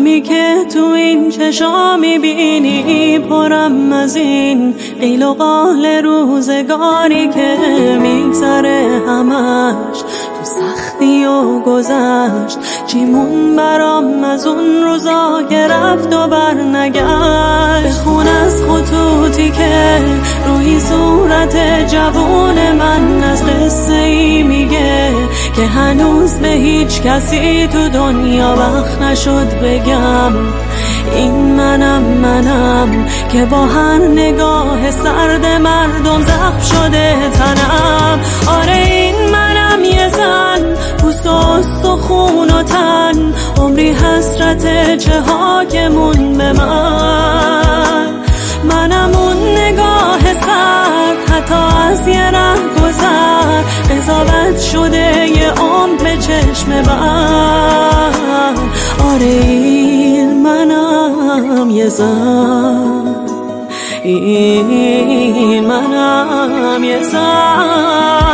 غمی که تو این چشا میبینی پرم از این قیل و قال روزگاری که میگذره همش تو سختی و گذشت. چیمون برام از اون روزا که رفت و برنگشت. بخون از خطوطی که روی صورت جوون من از قصه ای میگه که هنوز به هیچ کسی تو دنیا وقت نشد بگم. این منم که با هر نگاه سرد مردم زخم شده تنم. آره این منم یه زن پوست و استخون و تن، عمری حسرت چه ها که مون به من. منم اون نگاه سرد حتی از یه ره گذر، قضاوت شده یه عمر به چشم من. آره این منم یه زن، این منم یه زن.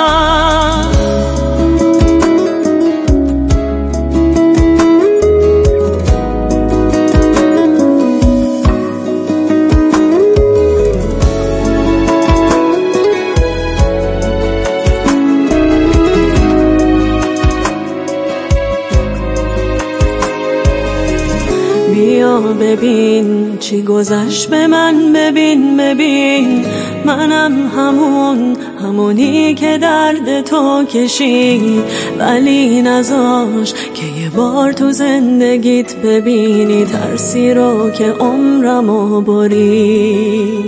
بیا ببین چی گذشت به من، ببین منم همونی که درد تو کشید، ولی نذاش که یه بار تو زندگیت ببینی ترسی رو که عمرمو برید.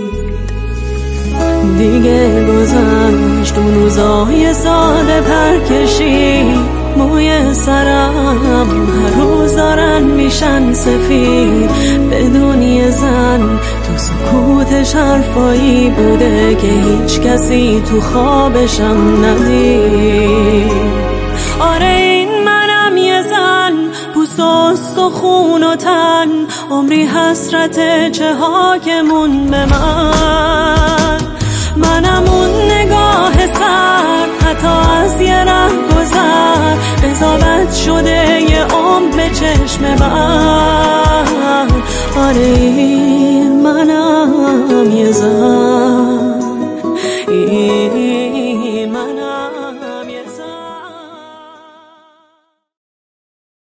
دیگه گذشت اون روزای ساده پرکشید، موی سرم هر روز دارن میشن سفید. بدون یه زن تو سکوتش حرفایی بوده که هیچ کسی تو خوابشم ندید. آره این منم یه زن پوست و استخون و تن، عمری حسرت چه ها که مون به من. منم اون نگاه سر حتی از یه ره گذر، قضاوت شده یه عمر به چشم من. آره